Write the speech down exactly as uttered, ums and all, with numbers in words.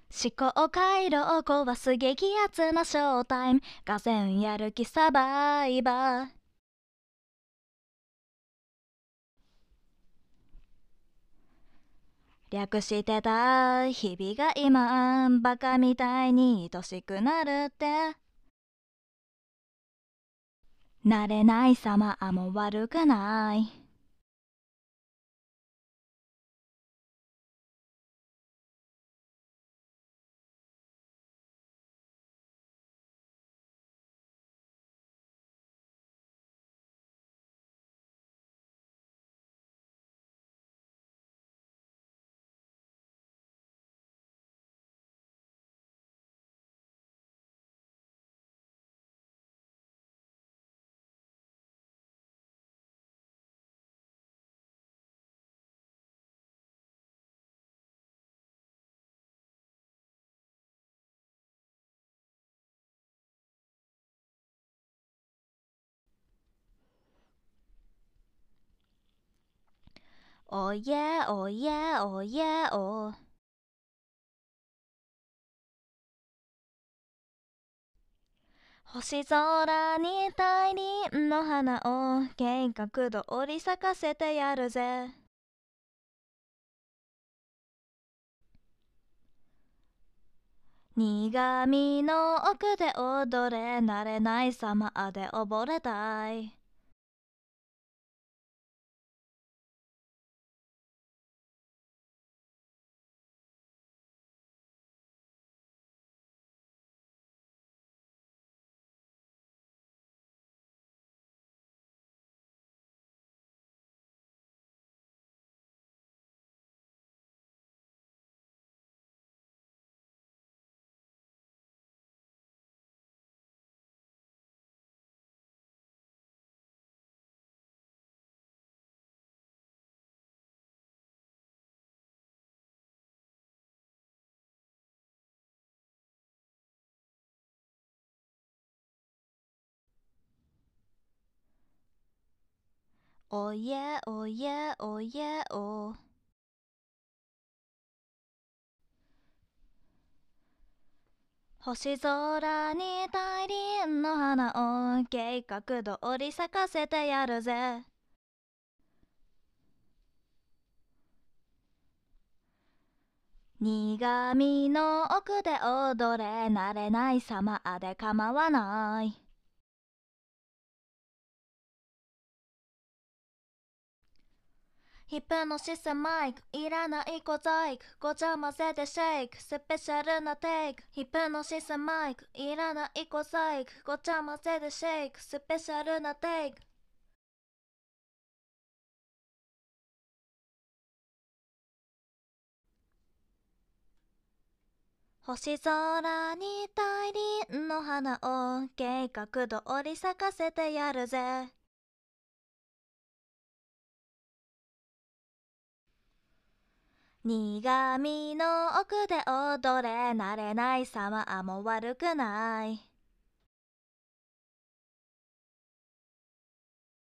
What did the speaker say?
思考回路を壊す激アツなショータイム、がぜんやる気サバイバー。略してた日々が今バカみたいに愛しくなるって、慣れない様も悪くない。おいえおいえおいえお。星空に大輪の花を計画通り咲かせてやるぜ。苦みの奥で踊れ、慣れない様で溺れたい。おいえおいえおいえお。星空に大輪の花を計画通り咲かせてやるぜ。苦みの奥で踊れ、慣れない様で構わない。ヒプノシスマイクいらない小細工、ごちゃ混ぜでシェイク、スペシャルなテイク。ヒプノシスマイクいらない小細工、ごちゃ混ぜでシェイク、スペシャルなテイク。星空に大輪の花を計画通り咲かせてやるぜ。苦みの奥で踊れ、慣れない様も悪くない。